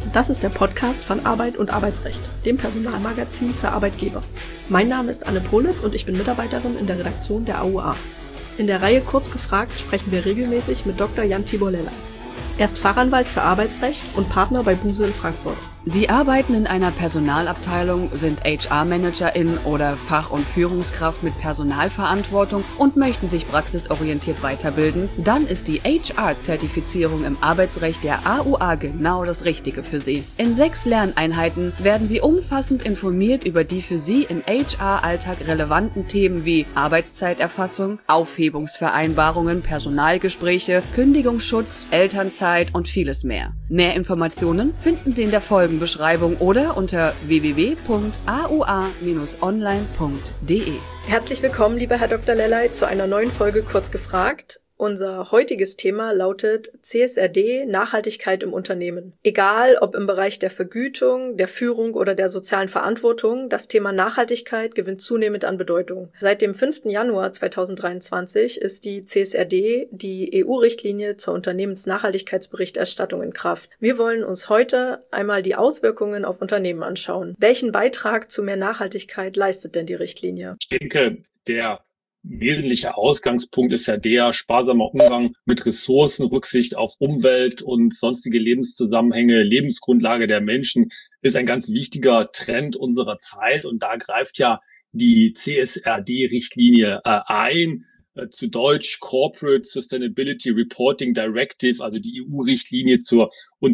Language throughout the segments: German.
Das ist der Podcast von Arbeit und Arbeitsrecht, dem Personalmagazin für Arbeitgeber. Mein Name ist Anne Politz und ich bin Mitarbeiterin in der Redaktion der AUA. In der Reihe Kurz gefragt sprechen wir regelmäßig mit Dr. Jan-Tibor Lellay. Er ist Fachanwalt für Arbeitsrecht und Partner bei Buse in Frankfurt. Sie arbeiten in einer Personalabteilung, sind HR-Managerin oder Fach- und Führungskraft mit Personalverantwortung und möchten sich praxisorientiert weiterbilden? Dann ist die HR-Zertifizierung im Arbeitsrecht der AUA genau das Richtige für Sie. In 6 Lerneinheiten werden Sie umfassend informiert über die für Sie im HR-Alltag relevanten Themen wie Arbeitszeiterfassung, Aufhebungsvereinbarungen, Personalgespräche, Kündigungsschutz, Elternzeit und vieles mehr. Mehr Informationen finden Sie in der Folgenbeschreibung oder unter www.aua-online.de. Herzlich willkommen, lieber Herr Dr. Lellay, zu einer neuen Folge Kurz gefragt. Unser heutiges Thema lautet CSRD, Nachhaltigkeit im Unternehmen. Egal, ob im Bereich der Vergütung, der Führung oder der sozialen Verantwortung, das Thema Nachhaltigkeit gewinnt zunehmend an Bedeutung. Seit dem 5. Januar 2023 ist die CSRD, die EU-Richtlinie zur Unternehmensnachhaltigkeitsberichterstattung, in Kraft. Wir wollen uns heute einmal die Auswirkungen auf Unternehmen anschauen. Welchen Beitrag zu mehr Nachhaltigkeit leistet denn die Richtlinie? Ich denke, der wesentlicher Ausgangspunkt ist ja der sparsamer Umgang mit Ressourcen, Rücksicht auf Umwelt und sonstige Lebenszusammenhänge, Lebensgrundlage der Menschen ist ein ganz wichtiger Trend unserer Zeit. Und da greift ja die CSRD-Richtlinie ein, zu Deutsch Corporate Sustainability Reporting Directive, also die EU-Richtlinie zur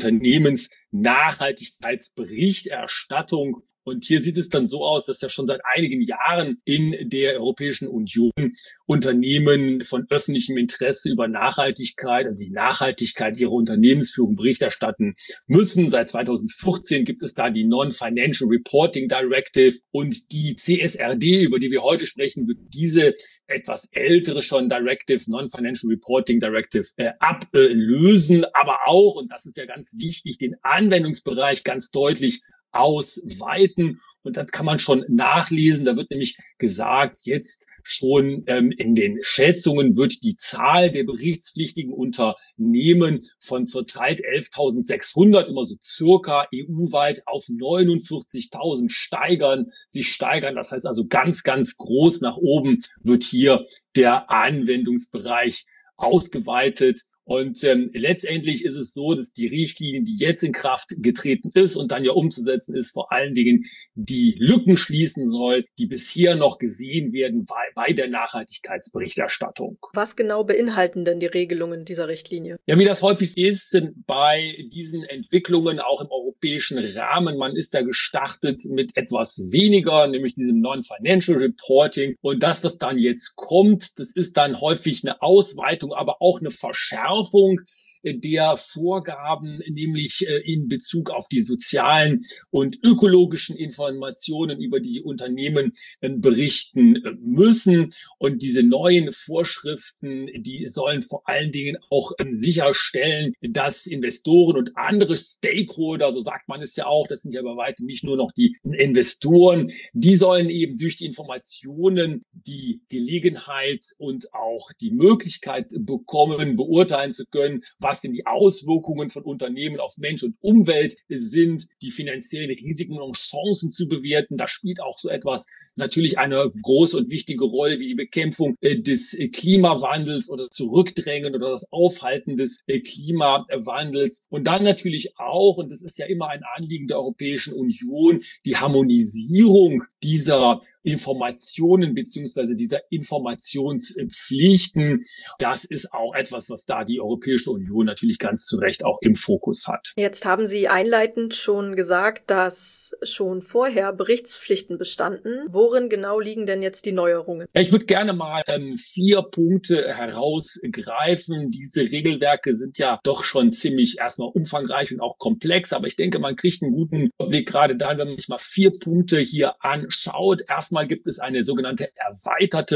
Unternehmensnachhaltigkeitsberichterstattung. Und hier sieht es dann so aus, dass ja schon seit einigen Jahren in der Europäischen Union Unternehmen von öffentlichem Interesse über Nachhaltigkeit, also die Nachhaltigkeit ihrer Unternehmensführung Bericht erstatten müssen. Seit 2014 gibt es da die Non-Financial Reporting Directive und die CSRD, über die wir heute sprechen, wird diese etwas ältere schon Directive, Non-Financial Reporting Directive, ablösen, aber auch, und das ist ja ganz wichtig, den Anwendungsbereich ganz deutlich ausweiten. Und das kann man schon nachlesen. Da wird nämlich gesagt, jetzt schon in den Schätzungen wird die Zahl der berichtspflichtigen Unternehmen von zurzeit 11.600 immer so circa EU-weit auf 49.000 steigern. Sie steigern, das heißt also ganz, ganz groß nach oben wird hier der Anwendungsbereich ausgeweitet. Und letztendlich ist es so, dass die Richtlinie, die jetzt in Kraft getreten ist und dann ja umzusetzen ist, vor allen Dingen die Lücken schließen soll, die bisher noch gesehen werden bei der Nachhaltigkeitsberichterstattung. Was genau beinhalten denn die Regelungen dieser Richtlinie? Ja, wie das häufig ist, sind bei diesen Entwicklungen auch im europäischen Rahmen, man ist ja gestartet mit etwas weniger, nämlich diesem Non-Financial Reporting. Und dass das dann jetzt kommt, das ist dann häufig eine Ausweitung, aber auch eine Verschärfung der Vorgaben, nämlich in Bezug auf die sozialen und ökologischen Informationen, über die Unternehmen berichten müssen. Und diese neuen Vorschriften, die sollen vor allen Dingen auch sicherstellen, dass Investoren und andere Stakeholder, so sagt man es ja auch, das sind ja bei weitem nicht nur noch die Investoren, die sollen eben durch die Informationen die Gelegenheit und auch die Möglichkeit bekommen, beurteilen zu können, was denn die Auswirkungen von Unternehmen auf Mensch und Umwelt sind, die finanziellen Risiken und Chancen zu bewerten. Da spielt auch so etwas natürlich eine große und wichtige Rolle wie die Bekämpfung des Klimawandels oder Zurückdrängen oder das Aufhalten des Klimawandels. Und dann natürlich auch, und das ist ja immer ein Anliegen der Europäischen Union, die Harmonisierung dieser Informationen beziehungsweise dieser Informationspflichten. Das ist auch etwas, was da die Europäische Union natürlich ganz zu Recht auch im Fokus hat. Jetzt haben Sie einleitend schon gesagt, dass schon vorher Berichtspflichten bestanden. Worin genau liegen denn jetzt die Neuerungen? Ja, ich würde gerne mal 4 Punkte herausgreifen. Diese Regelwerke sind ja doch schon ziemlich erstmal umfangreich und auch komplex, aber ich denke, man kriegt einen guten Überblick gerade dann, wenn man sich mal 4 Punkte hier anschaut. Erstmal gibt es eine sogenannte erweiterte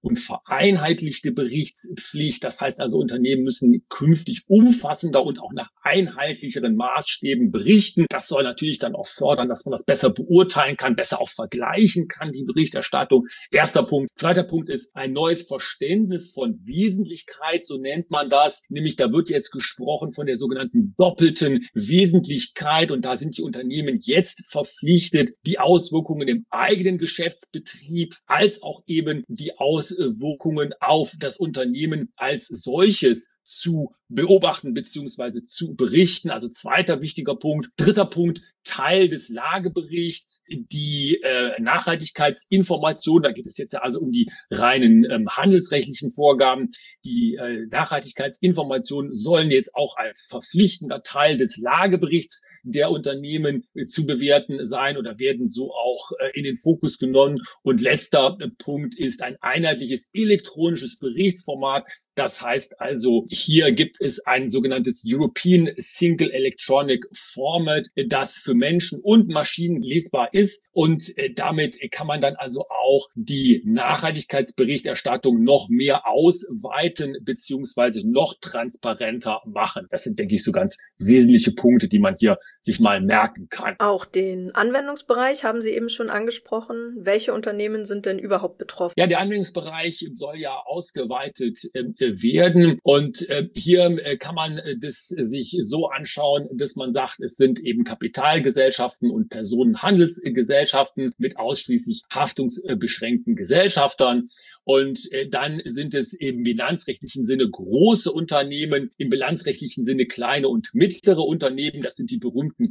und vereinheitlichte Berichtspflicht. Das heißt also, Unternehmen müssen künftig umfassender und auch nach einheitlicheren Maßstäben berichten. Das soll natürlich dann auch fördern, dass man das besser beurteilen kann, besser auch vergleichen kann, die Berichterstattung. Erster Punkt. Zweiter Punkt ist ein neues Verständnis von Wesentlichkeit, so nennt man das. Nämlich da wird jetzt gesprochen von der sogenannten doppelten Wesentlichkeit und da sind die Unternehmen jetzt verpflichtet, die Auswirkungen im eigenen Geschäftsbetrieb als auch eben die Auswirkungen auf das Unternehmen als solches zu beobachten bzw. zu berichten. Also zweiter wichtiger Punkt. Dritter Punkt, Teil des Lageberichts, die Nachhaltigkeitsinformation. Da geht es jetzt ja also um die reinen handelsrechtlichen Vorgaben. Die Nachhaltigkeitsinformationen sollen jetzt auch als verpflichtender Teil des Lageberichts der Unternehmen zu bewerten sein oder werden so auch in den Fokus genommen. Und letzter Punkt ist ein einheitliches elektronisches Berichtsformat. Das heißt also, hier gibt es ein sogenanntes European Single Electronic Format, das für Menschen und Maschinen lesbar ist. Und damit kann man dann also auch die Nachhaltigkeitsberichterstattung noch mehr ausweiten beziehungsweise noch transparenter machen. Das sind, denke ich, so ganz wesentliche Punkte, die man hier sich mal merken kann. Auch den Anwendungsbereich haben Sie eben schon angesprochen. Welche Unternehmen sind denn überhaupt betroffen? Ja, der Anwendungsbereich soll ja ausgeweitet werden. Und hier kann man das sich so anschauen, dass man sagt, es sind eben Kapitalgesellschaften und Personenhandelsgesellschaften mit ausschließlich haftungsbeschränkten Gesellschaftern. Und dann sind es im bilanzrechtlichen Sinne große Unternehmen, im bilanzrechtlichen Sinne kleine und mittlere Unternehmen. Das sind die berühmten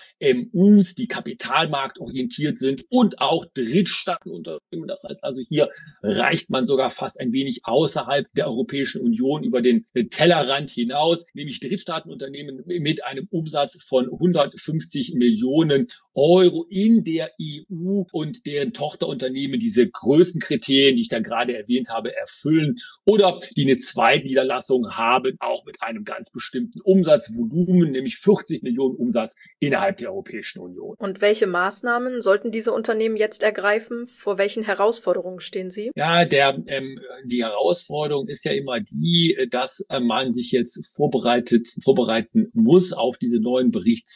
KMUs, die kapitalmarktorientiert sind und auch Drittstaatenunternehmen. Das heißt also, hier reicht man sogar fast ein wenig außerhalb der Europäischen Union über den Tellerrand hinaus, nämlich Drittstaatenunternehmen mit einem Umsatz von 150 Millionen Euro in der EU und deren Tochterunternehmen diese Größenkriterien, die ich da gerade erwähnt habe, erfüllen oder die eine Zweitniederlassung haben, auch mit einem ganz bestimmten Umsatzvolumen, nämlich 40 Millionen Umsatz innerhalb der Europäischen Union. Und welche Maßnahmen sollten diese Unternehmen jetzt ergreifen? Vor welchen Herausforderungen stehen sie? Ja, die Herausforderung ist ja immer die, dass man sich jetzt vorbereiten muss auf diese neuen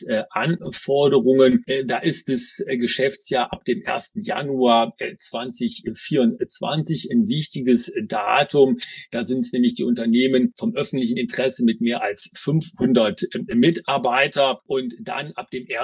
Berichtsanforderungen. Da ist das Geschäftsjahr ab dem 1. Januar 2024 ein wichtiges Datum. Da sind es nämlich die Unternehmen vom öffentlichen Interesse mit mehr als 500 Mitarbeiter und dann ab dem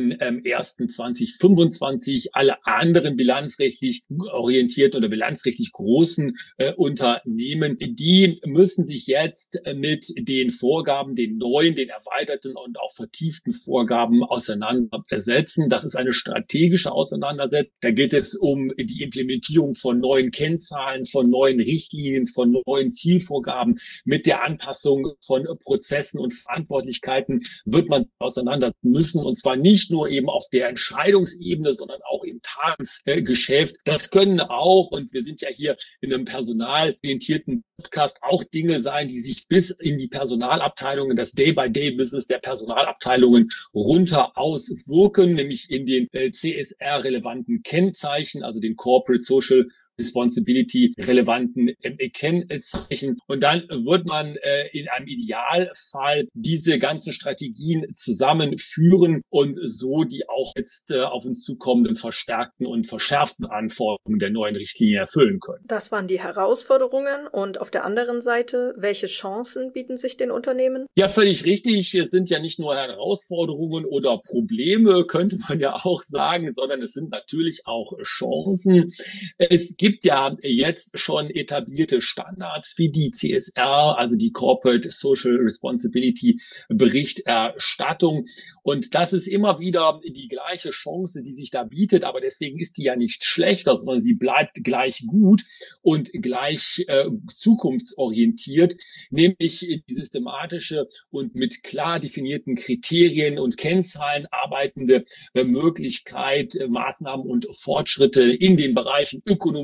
1.1.2025 alle anderen bilanzrechtlich orientierten oder bilanzrechtlich großen Unternehmen, die müssen sich jetzt mit den Vorgaben, den neuen, den erweiterten und auch vertieften Vorgaben auseinandersetzen. Das ist eine strategische Auseinandersetzung. Da geht es um die Implementierung von neuen Kennzahlen, von neuen Richtlinien, von neuen Zielvorgaben. Mit der Anpassung von Prozessen und Verantwortlichkeiten wird man auseinandersetzen müssen. Und zwar nicht nur eben auf der Entscheidungsebene, sondern auch im Tagesgeschäft. Das können auch, und wir sind ja hier in einem personalorientierten Podcast, auch Dinge sein, die sich bis in die Personalabteilungen, das Day-by-Day-Business der Personalabteilungen runter auswirken, nämlich in den CSR-relevanten Kennzeichen, also den Corporate Social Responsibility relevanten Kennzeichen. Und dann wird man in einem Idealfall diese ganzen Strategien zusammenführen und so die auch jetzt auf uns zukommenden verstärkten und verschärften Anforderungen der neuen Richtlinie erfüllen können. Das waren die Herausforderungen. Und auf der anderen Seite, welche Chancen bieten sich den Unternehmen? Ja, völlig richtig. Es sind ja nicht nur Herausforderungen oder Probleme, könnte man ja auch sagen, sondern es sind natürlich auch Chancen. Es gibt ja jetzt schon etablierte Standards wie die CSR, also die Corporate Social Responsibility Berichterstattung. Und das ist immer wieder die gleiche Chance, die sich da bietet. Aber deswegen ist die ja nicht schlechter, sondern sie bleibt gleich gut und gleich zukunftsorientiert, nämlich die systematische und mit klar definierten Kriterien und Kennzahlen arbeitende Möglichkeit, Maßnahmen und Fortschritte in den Bereichen Ökonomie,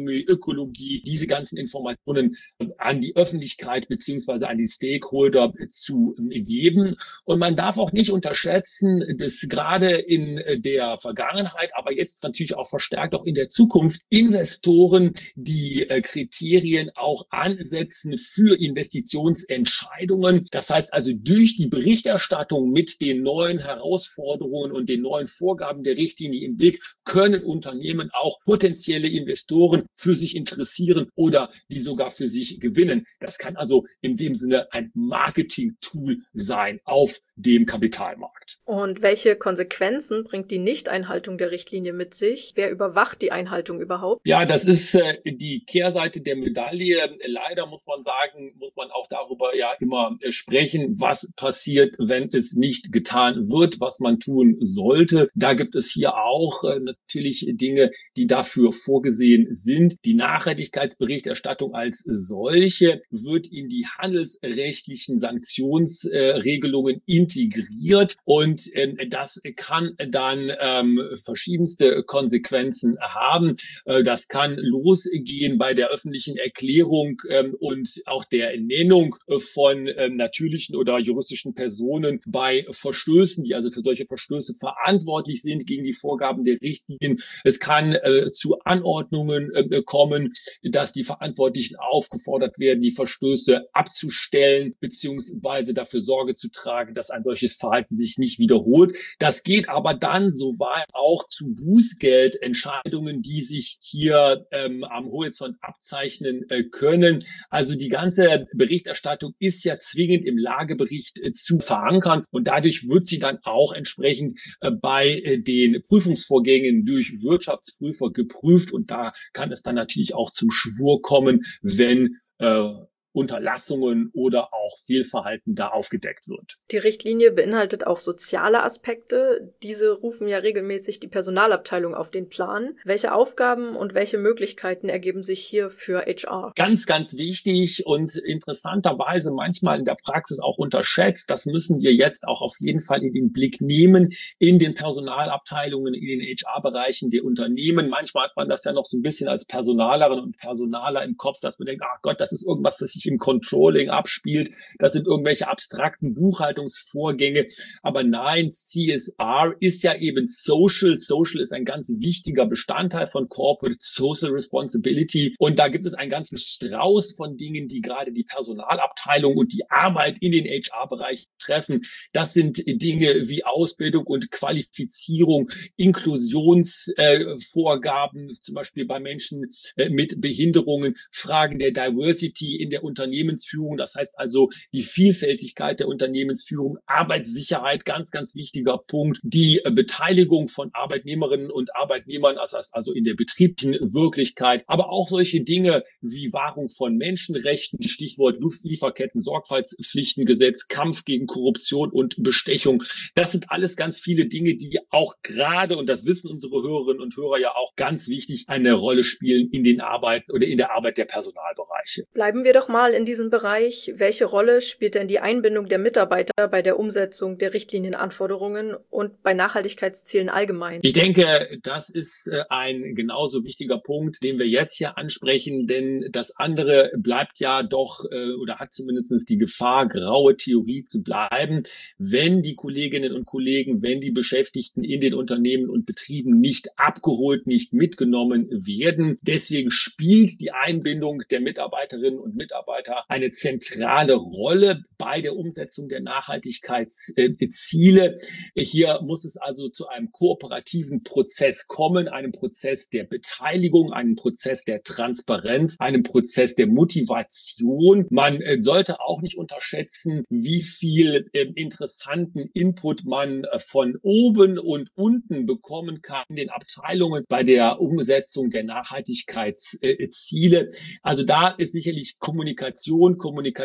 Taxonomie, Ökologie, diese ganzen Informationen an die Öffentlichkeit beziehungsweise an die Stakeholder zu geben. Und man darf auch nicht unterschätzen, dass gerade in der Vergangenheit, aber jetzt natürlich auch verstärkt auch in der Zukunft, Investoren die Kriterien auch ansetzen für Investitionsentscheidungen. Das heißt also, durch die Berichterstattung mit den neuen Herausforderungen und den neuen Vorgaben der Richtlinie im Blick können Unternehmen auch potenzielle Investoren für sich interessieren oder die sogar für sich gewinnen. Das kann also in dem Sinne ein Marketing-Tool sein auf dem Kapitalmarkt. Und welche Konsequenzen bringt die Nichteinhaltung der Richtlinie mit sich? Wer überwacht die Einhaltung überhaupt? Ja, das ist die Kehrseite der Medaille. Leider muss man sagen, muss man auch darüber ja immer sprechen, was passiert, wenn es nicht getan wird, was man tun sollte. Da gibt es hier auch natürlich Dinge, die dafür vorgesehen sind. Die Nachhaltigkeitsberichterstattung als solche wird in die handelsrechtlichen Sanktionsregelungen integriert und das kann dann verschiedenste Konsequenzen haben. Das kann losgehen bei der öffentlichen Erklärung und auch der Nennung von natürlichen oder juristischen Personen bei Verstößen, die also für solche Verstöße verantwortlich sind gegen die Vorgaben der Richtlinien. Es kann zu Anordnungen kommen, dass die Verantwortlichen aufgefordert werden, die Verstöße abzustellen beziehungsweise dafür Sorge zu tragen, dass ein solches Verhalten sich nicht wiederholt. Das geht aber dann soweit auch zu Bußgeldentscheidungen, die sich hier am Horizont abzeichnen können. Also die ganze Berichterstattung ist ja zwingend im Lagebericht zu verankern und dadurch wird sie dann auch entsprechend bei den Prüfungsvorgängen durch Wirtschaftsprüfer geprüft und da kann es dann natürlich auch zum Schwur kommen, wenn Unterlassungen oder auch Fehlverhalten da aufgedeckt wird. Die Richtlinie beinhaltet auch soziale Aspekte. Diese rufen ja regelmäßig die Personalabteilung auf den Plan. Welche Aufgaben und welche Möglichkeiten ergeben sich hier für HR? Ganz, ganz wichtig und interessanterweise manchmal in der Praxis auch unterschätzt. Das müssen wir jetzt auch auf jeden Fall in den Blick nehmen in den Personalabteilungen, in den HR-Bereichen der Unternehmen. Manchmal hat man das ja noch so ein bisschen als Personalerin und Personaler im Kopf, dass man denkt, ach Gott, das ist irgendwas, das sich im Controlling abspielt. Das sind irgendwelche abstrakten Buchhaltungsvorgänge. Aber nein, CSR ist ja eben Social. Social ist ein ganz wichtiger Bestandteil von Corporate Social Responsibility. Und da gibt es einen ganzen Strauß von Dingen, die gerade die Personalabteilung und die Arbeit in den HR-Bereich treffen. Das sind Dinge wie Ausbildung und Qualifizierung, Inklusionsvorgaben, zum Beispiel bei Menschen mit Behinderungen, Fragen der Diversity in der Unternehmensführung, das heißt also die Vielfältigkeit der Unternehmensführung, Arbeitssicherheit, ganz, ganz wichtiger Punkt, die Beteiligung von Arbeitnehmerinnen und Arbeitnehmern, das heißt also in der betrieblichen Wirklichkeit, aber auch solche Dinge wie Wahrung von Menschenrechten, Stichwort Lieferketten-Sorgfaltspflichtengesetz, Kampf gegen Korruption und Bestechung. Das sind alles ganz viele Dinge, die auch gerade, und das wissen unsere Hörerinnen und Hörer ja auch, ganz wichtig eine Rolle spielen in den Arbeiten oder in der Arbeit der Personalbereiche. Bleiben wir doch mal in diesem Bereich. Welche Rolle spielt denn die Einbindung der Mitarbeiter bei der Umsetzung der Richtlinienanforderungen und bei Nachhaltigkeitszielen allgemein? Ich denke, das ist ein genauso wichtiger Punkt, den wir jetzt hier ansprechen, denn das andere bleibt ja doch oder hat zumindest die Gefahr, graue Theorie zu bleiben, wenn die Kolleginnen und Kollegen, wenn die Beschäftigten in den Unternehmen und Betrieben nicht abgeholt, nicht mitgenommen werden. Deswegen spielt die Einbindung der Mitarbeiterinnen und Mitarbeiter eine zentrale Rolle bei der Umsetzung der Nachhaltigkeitsziele. Hier muss es also zu einem kooperativen Prozess kommen, einem Prozess der Beteiligung, einem Prozess der Transparenz, einem Prozess der Motivation. Man sollte auch nicht unterschätzen, wie viel interessanten Input man von oben und unten bekommen kann in den Abteilungen bei der Umsetzung der Nachhaltigkeitsziele. Also da ist sicherlich Kommunikation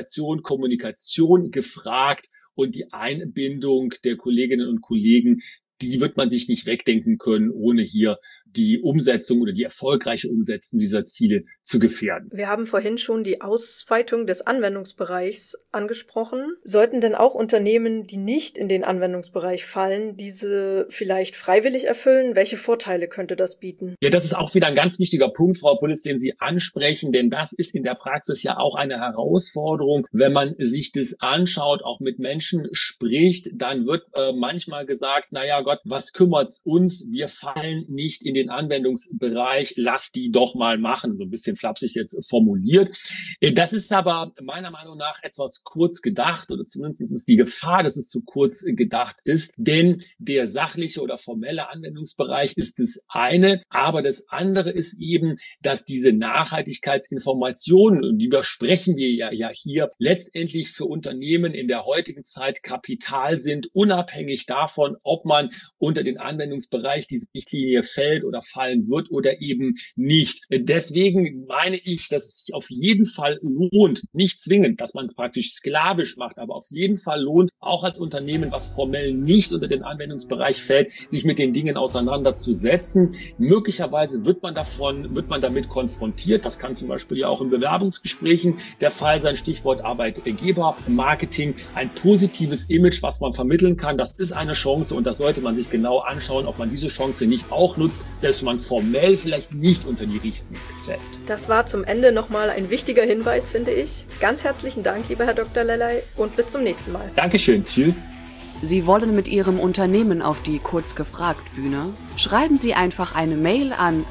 gefragt und die Einbindung der Kolleginnen und Kollegen, die wird man sich nicht wegdenken können, ohne hier die Umsetzung oder die erfolgreiche Umsetzung dieser Ziele zu gefährden. Wir haben vorhin schon die Ausweitung des Anwendungsbereichs angesprochen. Sollten denn auch Unternehmen, die nicht in den Anwendungsbereich fallen, diese vielleicht freiwillig erfüllen? Welche Vorteile könnte das bieten? Ja, das ist auch wieder ein ganz wichtiger Punkt, Frau Pulitz, den Sie ansprechen, denn das ist in der Praxis ja auch eine Herausforderung. Wenn man sich das anschaut, auch mit Menschen spricht, dann wird manchmal gesagt, naja Gott, was kümmert's uns? Wir fallen nicht in den Anwendungsbereich, lass die doch mal machen, so ein bisschen flapsig jetzt formuliert. Das ist aber meiner Meinung nach etwas kurz gedacht, oder zumindest ist die Gefahr, dass es zu kurz gedacht ist, denn der sachliche oder formelle Anwendungsbereich ist das eine, aber das andere ist eben, dass diese Nachhaltigkeitsinformationen, und die besprechen wir ja hier, letztendlich für Unternehmen in der heutigen Zeit Kapital sind, unabhängig davon, ob man unter den Anwendungsbereich dieser Richtlinie fällt oder fallen wird oder eben nicht. Deswegen meine ich, dass es sich auf jeden Fall lohnt, nicht zwingend, dass man es praktisch sklavisch macht, aber auf jeden Fall lohnt, auch als Unternehmen, was formell nicht unter den Anwendungsbereich fällt, sich mit den Dingen auseinanderzusetzen. Möglicherweise wird man damit konfrontiert. Das kann zum Beispiel ja auch in Bewerbungsgesprächen der Fall sein. Stichwort Arbeitgebermarketing. Ein positives Image, was man vermitteln kann, das ist eine Chance und das sollte man sich genau anschauen, ob man diese Chance nicht auch nutzt, selbst wenn man formell vielleicht nicht unter die Richtlinie fällt. Das war zum Ende nochmal ein wichtiger Hinweis, finde ich. Ganz herzlichen Dank, lieber Herr Dr. Lellay, und bis zum nächsten Mal. Dankeschön. Tschüss. Sie wollen mit Ihrem Unternehmen auf die Kurz-gefragt-Bühne? Schreiben Sie einfach eine Mail an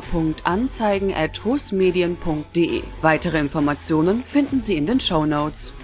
aua.anzeigen@husmedien.de. Weitere Informationen finden Sie in den Shownotes.